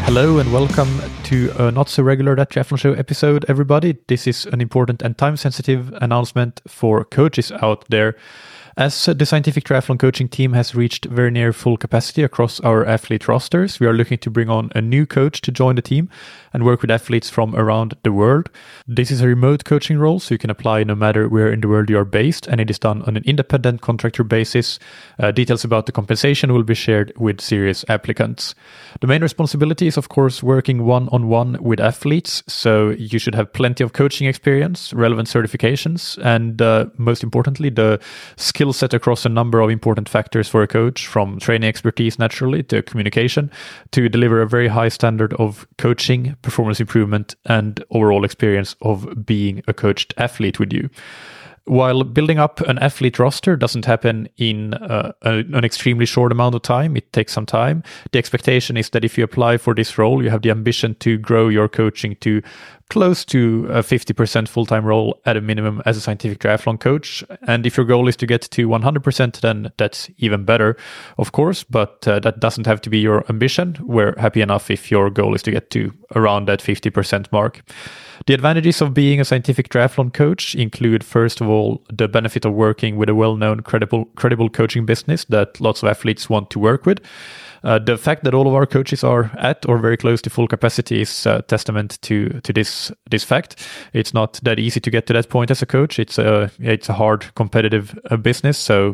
Hello and welcome to a not so regular That Triathlon Show episode, everybody. This is an important and time-sensitive announcement for coaches out there. As the Scientific Triathlon coaching team has reached very near full capacity across our athlete rosters, we are looking to bring on a new coach to join the team and work with athletes from around the world. This is a remote coaching role, so you can apply no matter where in the world you are based, and it is done on an independent contractor basis. Details about the compensation will be shared with serious applicants. The main responsibility is, of course, working one-on-one with athletes, so you should have plenty of coaching experience, relevant certifications, and most importantly, the skill set across a number of important factors for a coach, from training expertise naturally to communication, to deliver a very high standard of coaching, performance improvement, and overall experience of being a coached athlete with you. While building up an athlete roster doesn't happen in an extremely short amount of time, it takes some time. The expectation is that if you apply for this role, you have the ambition to grow your coaching to close to a 50% full-time role at a minimum as a scientific triathlon coach. And if your goal is to get to 100%, then that's even better, of course, but that doesn't have to be your ambition. We're happy enough if your goal is to get to around that 50% mark. The advantages of being a scientific triathlon coach include, first of all, the benefit of working with a well-known, credible coaching business that lots of athletes want to work with. The fact that all of our coaches are at or very close to full capacity is a testament to this fact. It's not that easy to get to that point as a coach. It's a hard competitive business. So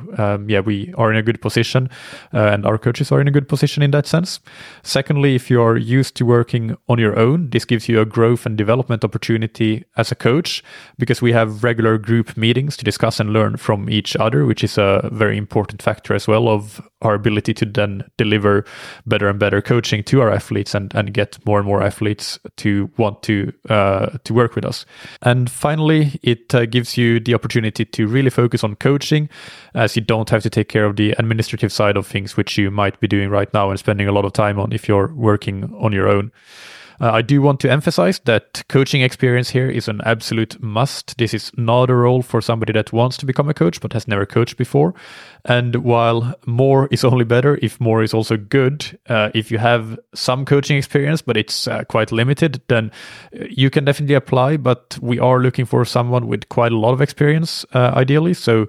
we are in a good position, and our coaches are in a good position in that sense. Secondly, if you are used to working on your own, this gives you a growth and development opportunity as a coach, because we have regular group meetings to discuss and learn from each other, which is a very important factor as well of our ability to then deliver better and better coaching to our athletes and get more and more athletes to want to work with us. And finally, it gives you the opportunity to really focus on coaching, as you don't have to take care of the administrative side of things, which you might be doing right now and spending a lot of time on if you're working on your own. I do want to emphasize that coaching experience here is an absolute must. This is not a role for somebody that wants to become a coach but has never coached before. And while more is only better if more is also good, if you have some coaching experience but it's quite limited, then you can definitely apply. But we are looking for someone with quite a lot of experience, ideally. So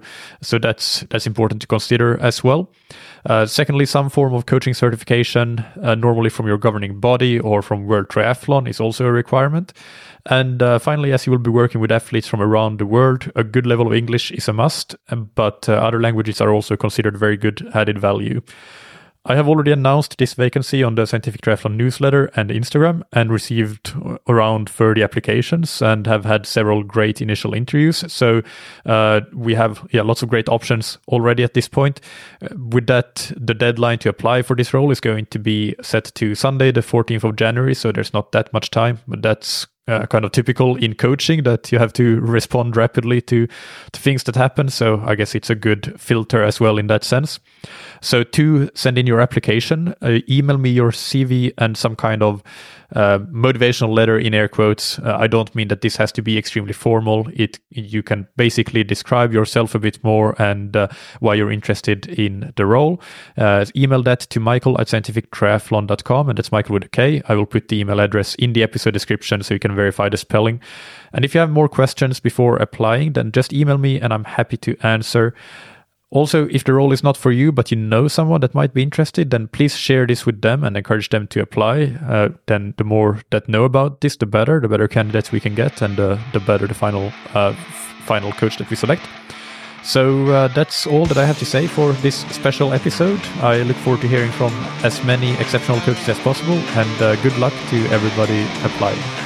that's important to consider as well. Secondly, some form of coaching certification, normally from your governing body or from World Triathlon, is also a requirement. And finally, as you will be working with athletes from around the world, a good level of English is a must, but other languages are also considered very good added value. I have already announced this vacancy on the Scientific Triathlon newsletter and Instagram and received around 30 applications and have had several great initial interviews. So we have lots of great options already at this point. With that, the deadline to apply for this role is going to be set to Sunday, the 14th of January. So there's not that much time, but that's kind of typical in coaching, that you have to respond rapidly to things that happen. So I guess it's a good filter as well in that sense. So to send in your application, email me your CV and some kind of motivational letter in air quotes. I don't mean that this has to be extremely formal. You can basically describe yourself a bit more and why you're interested in the role. Email that to michael@scientifictriathlon.com, and that's Michael with a K. I will put the email address in the episode description so you can verify the spelling. And if you have more questions before applying, then just email me and I'm happy to answer. Also, if the role is not for you, but you know someone that might be interested, then please share this with them and encourage them to apply. Then the more that know about this, the better candidates we can get, and the better the final coach that we select. So that's all that I have to say for this special episode. I look forward to hearing from as many exceptional coaches as possible, and good luck to everybody applying.